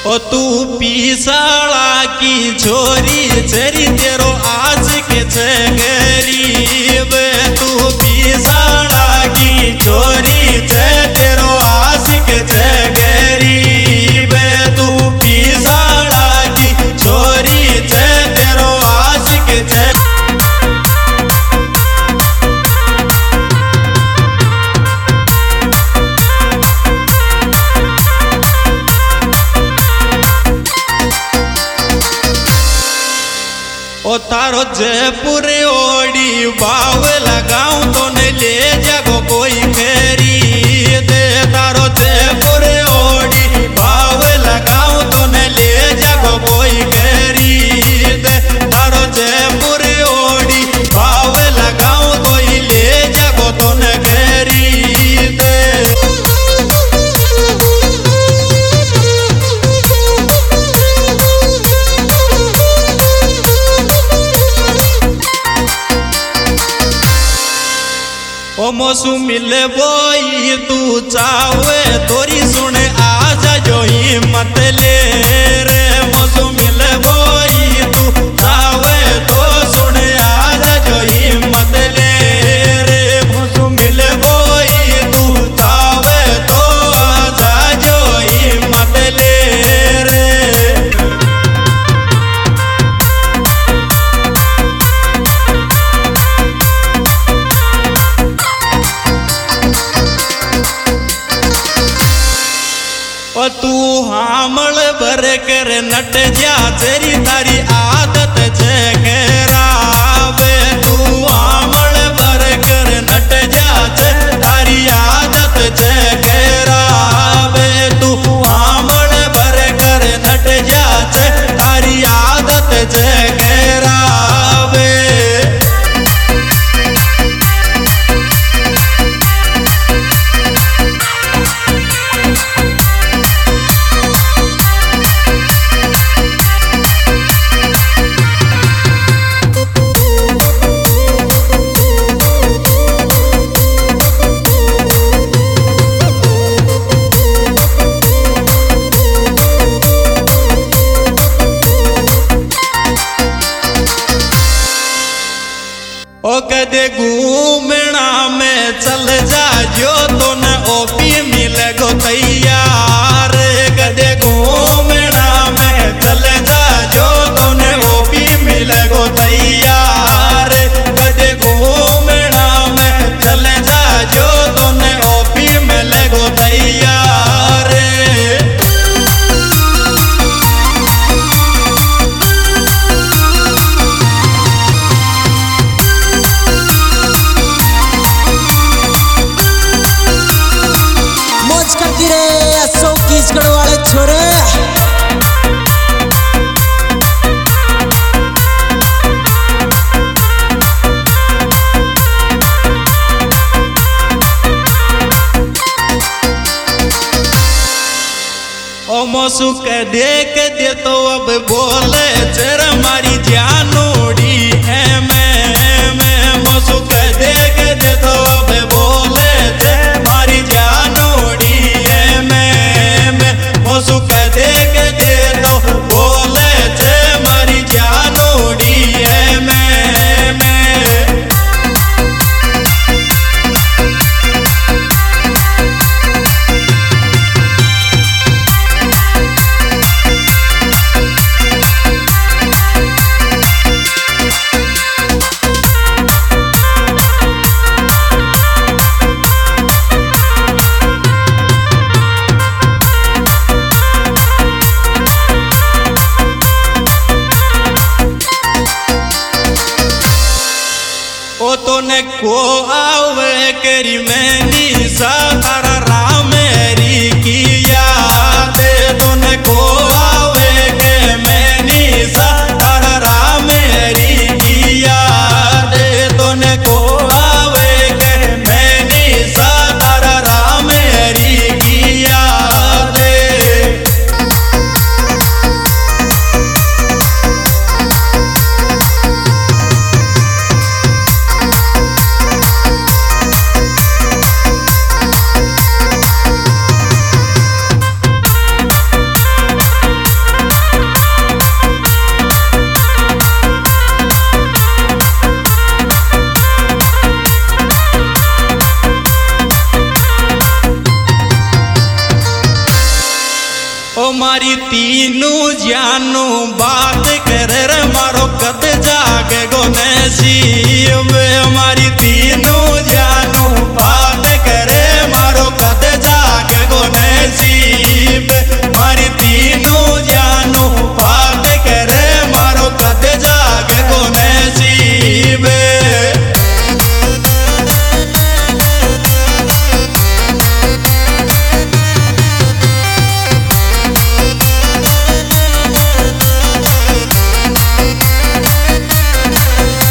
ओ तू पीसाला की छोरी चरी तेरो आज के गरीब। तू पीसाला की छोरी तेरो आज के गरीब। तू पीसाला की छोरी तेरो आज के ओ तारो जयपुर ओडी बाव लगाऊं तो न ले जागो कोई फेरी दे। तारो जयपुर ओडी बाव लगाऊं तो न ले जागो कोई फेरी दे। तारो जयपुर ओडी बाव लगाऊं तो ही ले जागो तो न फेरी दे। ओ मोसू मिले बोई तू चावे तोरी सुने आजा जो हिम्मत ले रे। मोसू मिले बोई तू चावे तो सुने आजा जो हिम्मत ले रे। मोसू मिले बोई तू चावे तो आजा जो हिम्मत ले रे। ओ तू हामल भर कर नट जा तेरी तारी आदत छे खराबे। तू हामल भर कर नट जा तारी आदत छे खराबे। तू हामल भर कर नट जा तारी आदत छे खराबे। ओ कदे घूमना में चल जा जो तो न ओपी मिले गो तैयार। कदे घूमना में चल जा जो तो न ओपी मिले गो तैयार। कदे घूमना में चल जा जो तो न ओपी मिले गो तैयार। वाले छोरे ओ मोसू के देख दे तो अब बोले चर मारी जानोड़ी है मैं। मोसू के देख दे तो अब बोले चर मारी जानोड़ी है मैं। मोसू के देख दे तो बोले चर मारी जानोड़ी है मैं। ओ तो ने को आवे करी मैनी सा तारा राम मेरी की याद। तो ने को आवे के मैनी सा तारा राम मेरी की याद। तो ने को आवे के मैनी सा तारा राम मेरी की याद। મારી તીનું જાનું બાત કરે રે મારો